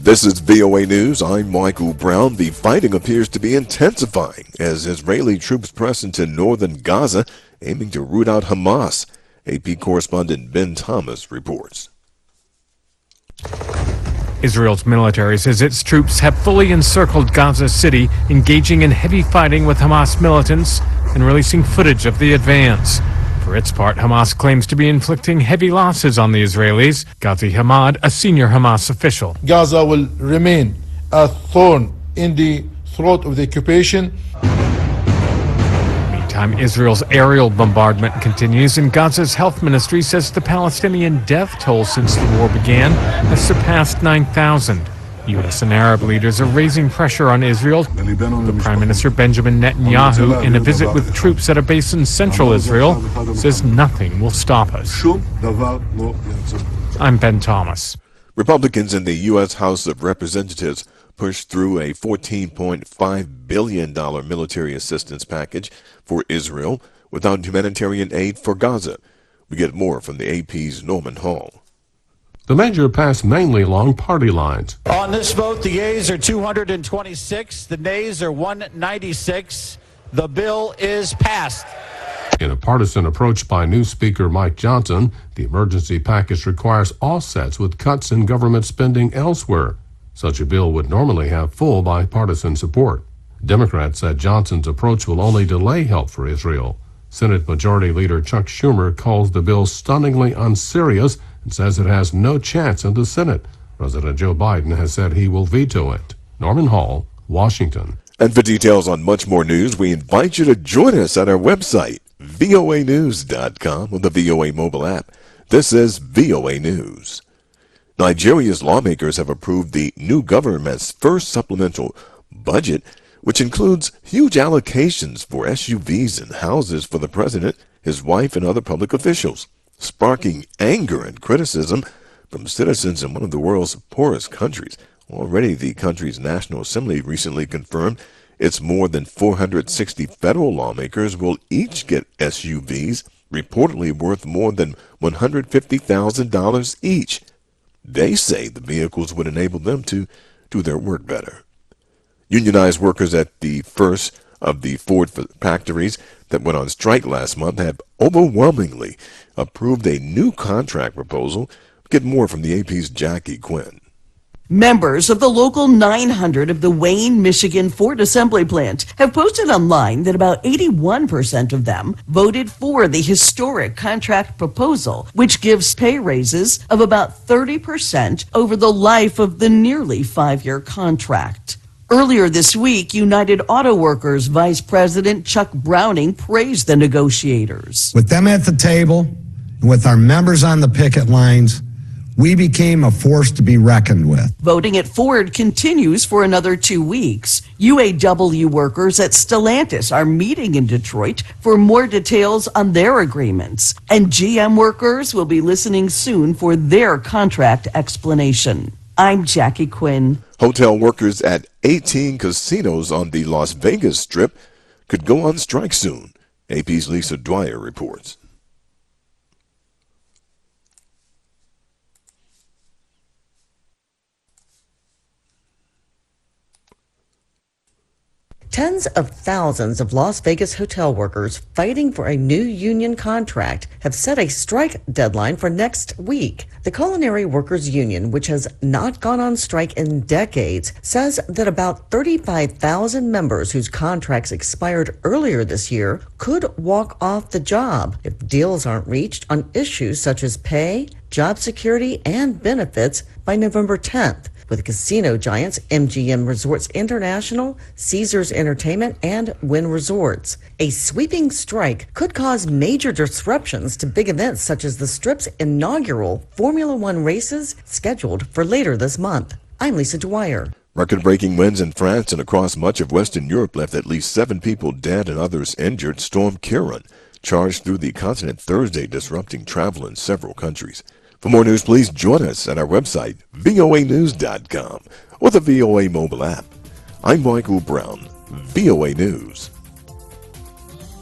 This is VOA News. I'm Michael Brown. The fighting appears to be intensifying as Israeli troops press into northern Gaza, aiming to root out Hamas. AP correspondent Ben Thomas reports. Israel's military says its troops have fully encircled Gaza City, engaging in heavy fighting with Hamas militants and releasing footage of the advance. For its part, Hamas claims to be inflicting heavy losses on the Israelis. Ghazi Hamad, a senior Hamas official. Gaza will remain a thorn in the throat of the occupation. Meantime, Israel's aerial bombardment continues, and Gaza's health ministry says the Palestinian death toll since the war began has surpassed 9,000. U.S. and Arab leaders are raising pressure on Israel. The Prime Minister Benjamin Netanyahu, in a visit with troops at a base in central Israel, says nothing will stop us. I'm Ben Thomas. Republicans in the U.S. House of Representatives pushed through a $14.5 billion military assistance package for Israel without humanitarian aid for Gaza. We get more from the AP's Norman Hall. The measure passed mainly along party lines. On this vote, the yeas are 226, the nays are 196. The bill is passed. In a partisan approach by new Speaker Mike Johnson, the emergency package requires offsets with cuts in government spending elsewhere. Such a bill would normally have full bipartisan support. Democrats said Johnson's approach will only delay help for Israel. Senate Majority Leader Chuck Schumer calls the bill stunningly unserious and says it has no chance in the Senate. President Joe Biden has said he will veto it. Norman Hall, Washington. And for details on much more news, we invite you to join us at our website, voanews.com, or the VOA mobile app. This is VOA News. Nigeria's lawmakers have approved the new government's first supplemental budget, which includes huge allocations for SUVs and houses for the president, his wife, and other public officials, sparking anger and criticism from citizens in one of the world's poorest countries. Already, the country's National Assembly recently confirmed its more than 460 federal lawmakers will each get SUVs, reportedly worth more than $150,000 each. They say the vehicles would enable them to do their work better. Unionized workers at the first of the Ford factories that went on strike last month have overwhelmingly approved a new contract proposal. Get more from the AP's Jackie Quinn. Members of the local 900 of the Wayne, Michigan Ford assembly plant have posted online that about 81% of them voted for the historic contract proposal, which gives pay raises of about 30% over the life of the nearly 5-year contract. Earlier this week, United Auto Workers Vice President Chuck Browning praised the negotiators. With them at the table and with our members on the picket lines, we became a force to be reckoned with. Voting at Ford continues for another 2 weeks. UAW workers at Stellantis are meeting in Detroit for more details on their agreements. And GM workers will be listening soon for their contract explanation. I'm Jackie Quinn. Hotel workers at 18 casinos on the Las Vegas Strip could go on strike soon. AP's Lisa Dwyer reports. Tens of thousands of Las Vegas hotel workers fighting for a new union contract have set a strike deadline for next week. The Culinary Workers Union, which has not gone on strike in decades, says that about 35,000 members whose contracts expired earlier this year could walk off the job if deals aren't reached on issues such as pay, job security, and benefits by November 10th. With casino giants MGM Resorts International, Caesars Entertainment, and Wynn Resorts. A sweeping strike could cause major disruptions to big events such as the Strip's inaugural Formula One races scheduled for later this month. I'm Lisa Dwyer. Record-breaking winds in France and across much of Western Europe left at least 7 people dead and others injured. Storm Ciarán charged through the continent Thursday, disrupting travel in several countries. For more news, please join us at our website, voanews.com, or the VOA mobile app. I'm Michael Brown, VOA News.